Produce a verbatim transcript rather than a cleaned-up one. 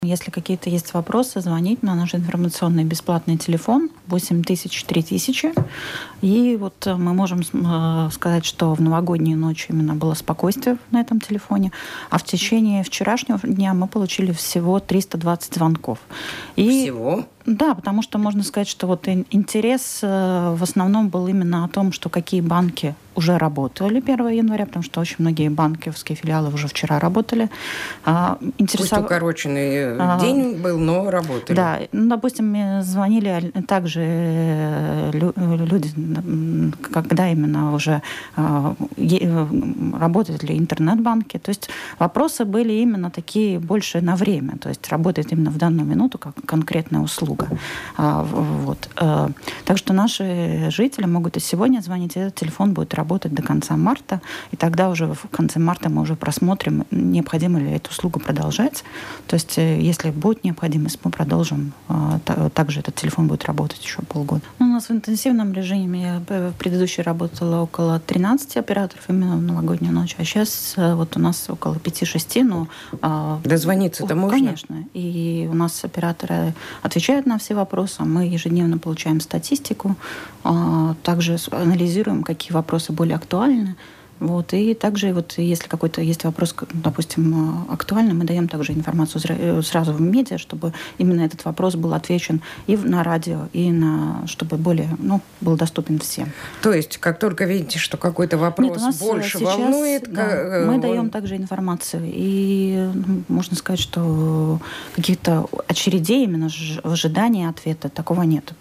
Если какие-то есть вопросы, звонить на наш информационный бесплатный телефон восемь тысяч три тысячи. И вот мы можем сказать, что в новогоднюю ночь именно было спокойствие на этом телефоне, а в течение вчерашнего дня мы получили всего триста двадцать звонков. И... Всего? Да, потому что можно сказать, что вот интерес в основном был именно о том, что какие банки уже работали первого января, потому что очень многие банковские филиалы уже вчера работали. Интерес... Пусть укороченный а, день был, но работали. Да, ну, допустим, звонили также люди, когда именно уже работают ли интернет-банки. То есть вопросы были именно такие больше на время, то есть работает именно в данную минуту как конкретная услуга. Вот. Так что наши жители могут и сегодня звонить, и этот телефон будет работать до конца марта, и тогда уже в конце марта мы уже просмотрим, необходимо ли эту услугу продолжать. То есть если будет необходимость, мы продолжим. Также этот телефон будет работать еще полгода. Ну, у нас в интенсивном режиме я предыдущий работала около тринадцати операторов именно в новогоднюю ночь, а сейчас вот у нас около пяти-шести. Ну, дозвониться-то можно? Конечно. И у нас операторы отвечают на все вопросы. Мы ежедневно получаем статистику, также анализируем, какие вопросы более актуальны. Вот. И также, вот, если какой-то есть вопрос, допустим, актуальный, мы даем также информацию сразу в медиа, чтобы именно этот вопрос был отвечен и на радио, и на, чтобы более, ну, был доступен всем. То есть, как только видите, что какой-то вопрос Нет, больше сейчас, волнует... Да, как, мы он... даем также информацию. И можно сказать, что каких-то очередей именно в ожидании ответа такого нет.